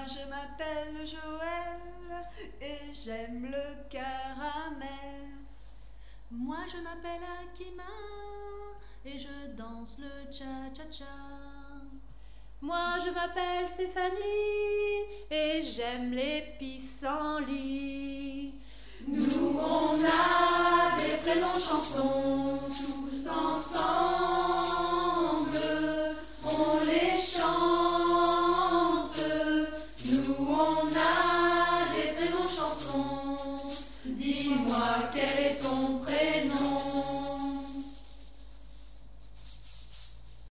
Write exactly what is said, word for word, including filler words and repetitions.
je m'appelle Joël et j'aime le caramel. Moi je m'appelle Akima et je danse le cha-cha-cha. Moi je m'appelle Stéphanie et j'aime les pissenlits. Nous on a des prénoms chansons, tous ensemble, on les chante. Nous on a des prénoms chansons, dis-moi quel est ton prénom.